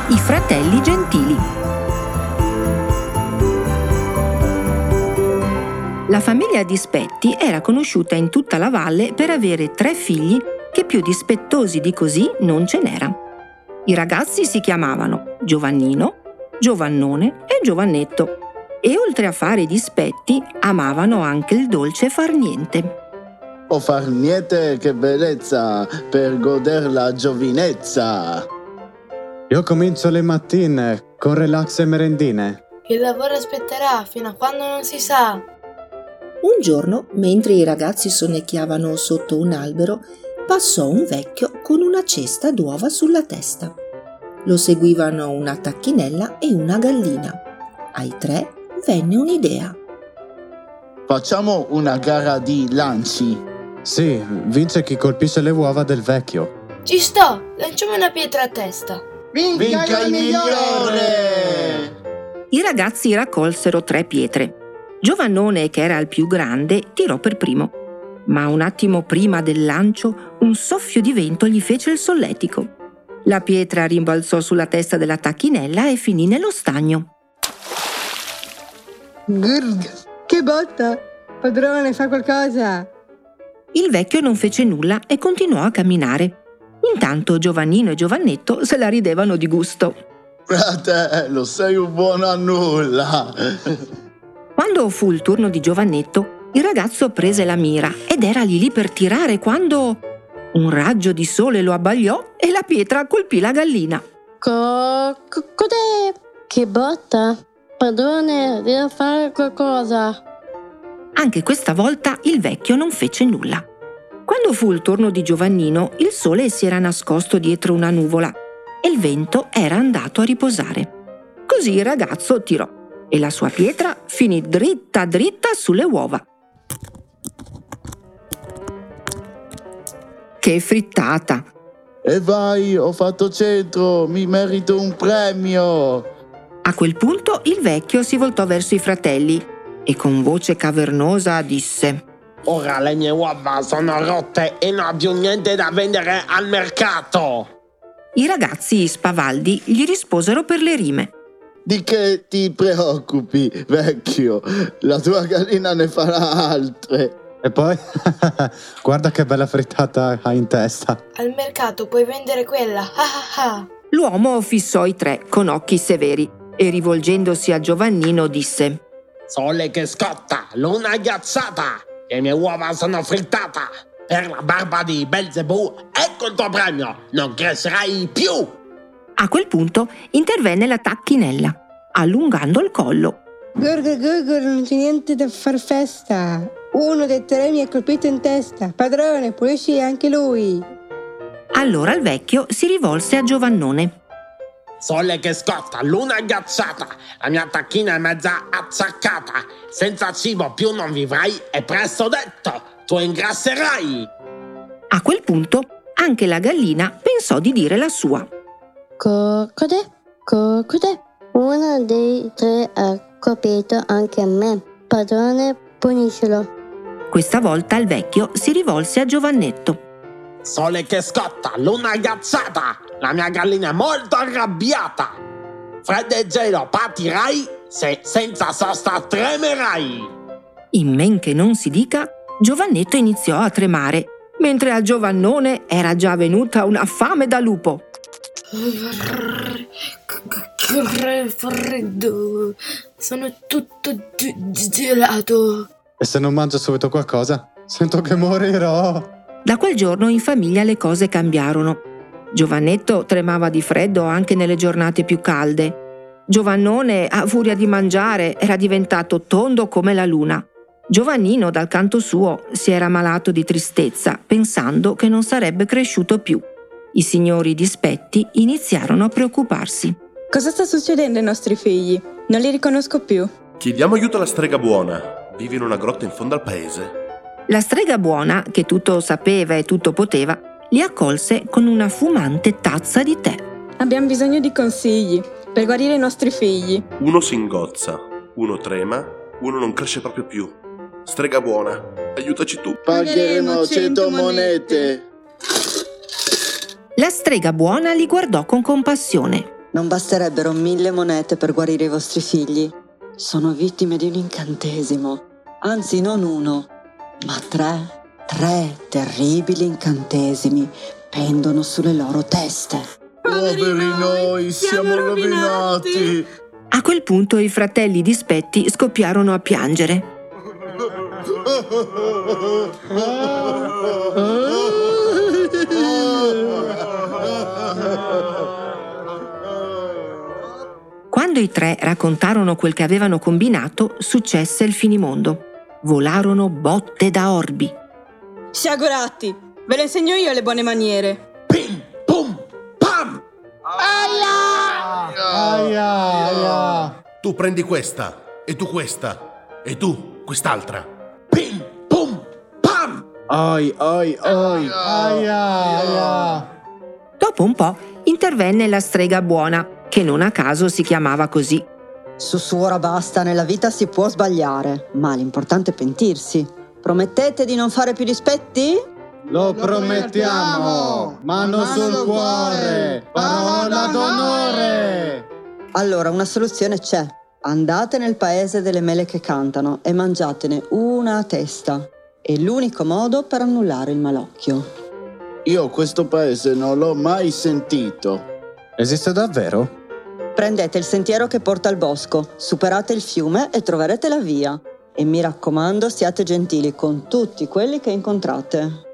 I fratelli gentili. La famiglia Dispetti era conosciuta in tutta la valle per avere 3 figli che più dispettosi di così non ce n'era. I ragazzi si chiamavano Giovannino, Giovannone e Giovannetto e oltre a fare i dispetti amavano anche il dolce far niente. O far niente, che bellezza, per goder la giovinezza. Io comincio le mattine con relax e merendine. Il lavoro aspetterà fino a quando non si sa. Un giorno, mentre i ragazzi sonnecchiavano sotto un albero, passò un vecchio con una cesta d'uova sulla testa. Lo seguivano una tacchinella e una gallina. Ai 3 venne un'idea. Facciamo una gara di lanci. Sì, vince chi colpisce le uova del vecchio. Ci sto, lanciamo una pietra a testa. Vinca il migliore! I ragazzi raccolsero 3 pietre. Giovannone, che era il più grande, tirò per primo. Ma un attimo prima del lancio, un soffio di vento gli fece il solletico. La pietra rimbalzò sulla testa della tacchinella e finì nello stagno. Grrr, che botta! Padrone, fa qualcosa! Il vecchio non fece nulla e continuò a camminare. Intanto Giovannino e Giovannetto se la ridevano di gusto. Fratello, sei un buono a nulla. Quando fu il turno di Giovannetto, il ragazzo prese la mira ed era lì per tirare quando un raggio di sole lo abbagliò e la pietra colpì la gallina. Cos'è? Che botta! Padrone, devo fare qualcosa. Anche questa volta il vecchio non fece nulla. Quando fu il turno di Giovannino, il sole si era nascosto dietro una nuvola e il vento era andato a riposare. Così il ragazzo tirò e la sua pietra finì dritta dritta sulle uova. Che frittata! E vai, ho fatto centro, mi merito un premio. A quel punto il vecchio si voltò verso i fratelli e con voce cavernosa disse: Ora le mie uova sono rotte e non ho più niente da vendere al mercato. I ragazzi spavaldi gli risposero per le rime. Di che ti preoccupi, vecchio? La tua gallina ne farà altre. E poi, guarda che bella frittata hai in testa. Al mercato puoi vendere quella. L'uomo fissò i 3 con occhi severi e rivolgendosi a Giovannino disse: Sole che scotta, luna ghiacciata, le mie uova sono frittate. Per la barba di Belzebù, ecco il tuo premio, non crescerai più. A quel punto intervenne la tacchinella, allungando il collo. Gurgur, non c'è niente da far festa. Uno dei 3 mi ha colpito in testa. Padrone, pulisci anche lui. Allora il vecchio si rivolse a Giovannone. Sole che scotta, luna ghiacciata, la mia tacchina è mezza acciaccata. Senza cibo più non vivrai, è presto detto, tu ingrasserai. A quel punto anche la gallina pensò di dire la sua. Cos'è? Uno dei 3 ha colpito anche a me. Padrone, puniscilo. Questa volta il vecchio si rivolse a Giovannetto. Sole che scotta, luna ghiacciata, la mia gallina è molto arrabbiata. Freddo e gelo patirai, se senza sosta tremerai. In men che non si dica, Giovannetto iniziò a tremare, mentre a Giovannone era già venuta una fame da lupo. Che freddo, sono tutto gelato. E se non mangio subito qualcosa, sento che morirò. Da quel giorno in famiglia le cose cambiarono. Giovannetto tremava di freddo anche nelle giornate più calde. Giovannone, a furia di mangiare, era diventato tondo come la luna. Giovannino, dal canto suo, si era malato di tristezza, pensando che non sarebbe cresciuto più. I signori Dispetti iniziarono a preoccuparsi. Cosa sta succedendo ai nostri figli? Non li riconosco più. Chiediamo aiuto alla strega buona. Vive in una grotta in fondo al paese. La strega buona, che tutto sapeva e tutto poteva, li accolse con una fumante tazza di tè. Abbiamo bisogno di consigli per guarire i nostri figli. Uno si ingozza, uno trema, uno non cresce proprio più. Strega buona, aiutaci tu. Pagheremo 100 monete. La strega buona li guardò con compassione. Non basterebbero 1000 monete per guarire i vostri figli. Sono vittime di un incantesimo. Anzi, non uno, ma 3 terribili incantesimi pendono sulle loro teste. Poveri noi, siamo rovinati! A quel punto i fratelli dispetti scoppiarono a piangere. Quando i 3 raccontarono quel che avevano combinato, successe il finimondo. Volarono botte da orbi. Sciagurati, ve lo insegno io le buone maniere. Pim, pum, pam! Aia! Tu prendi questa, e tu questa, e tu quest'altra. Pim, pum, pam! Aia! Dopo un po' intervenne la strega buona, che non a caso si chiamava così. Su suora basta, nella vita si può sbagliare, ma l'importante è pentirsi. Promettete di non fare più dispetti? Lo promettiamo! Mano sul cuore! Parola d'onore! Allora, una soluzione c'è. Andate nel paese delle mele che cantano e mangiatene una a testa. È l'unico modo per annullare il malocchio. Io questo paese non l'ho mai sentito. Esiste davvero? Prendete il sentiero che porta al bosco, superate il fiume e troverete la via. E mi raccomando, siate gentili con tutti quelli che incontrate.